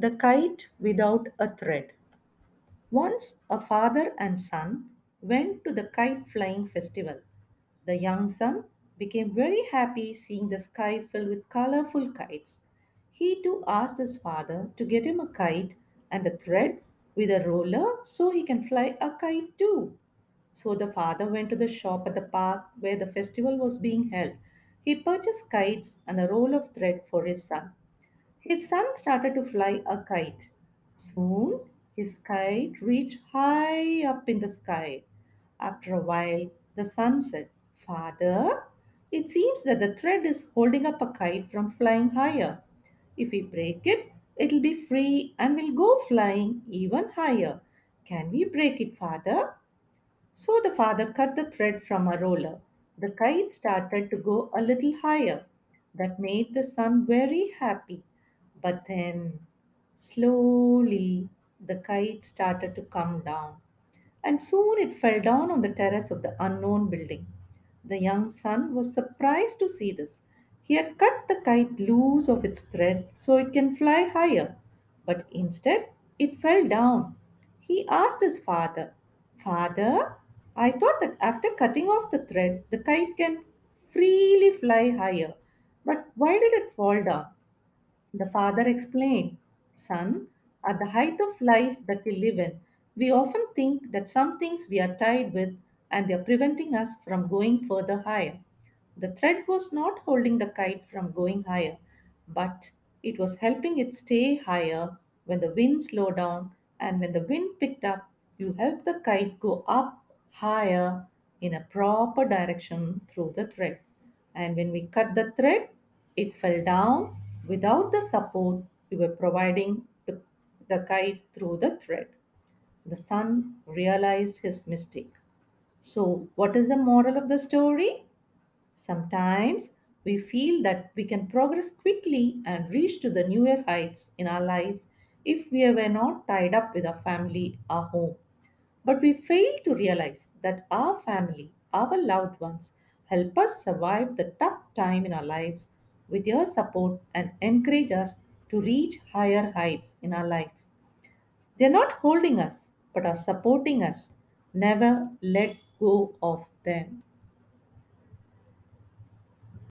The kite without a thread. Once a father and son went to the kite flying festival. The young son became very happy seeing the sky filled with colorful kites. He too asked his father to get him a kite and a thread with a roller so he can fly a kite too. So the father went to the shop at the park where the festival was being held. He purchased kites and a roll of thread for his son. His son started to fly a kite. Soon, his kite reached high up in the sky. After a while, the son said, "Father, it seems that the thread is holding up a kite from flying higher. If we break it, it'll be free and we'll go flying even higher. Can we break it, father?" So the father cut the thread from a roller. The kite started to go a little higher. That made the son very happy. But then, slowly, the kite started to come down. And soon it fell down on the terrace of the unknown building. The young son was surprised to see this. He had cut the kite loose of its thread so it can fly higher, but instead it fell down. He asked his father, "Father, I thought that after cutting off the thread, the kite can freely fly higher, but why did it fall down?" The father explained, "Son, at the height of life that we live in, we often think that some things we are tied with and they are preventing us from going further higher. The thread was not holding the kite from going higher, but it was helping it stay higher when the wind slowed down, and when the wind picked up, you help the kite go up higher in a proper direction through the thread. And when we cut the thread, it fell down without the support we were providing to the kite through the thread." The son realized his mistake. So, what is the moral of the story? Sometimes we feel that we can progress quickly and reach to the newer heights in our life if we were not tied up with our family, our home. But we fail to realize that our family, our loved ones, help us survive the tough time in our lives with your support and encourage us to reach higher heights in our life. They're not holding us, but are supporting us. Never let go of them.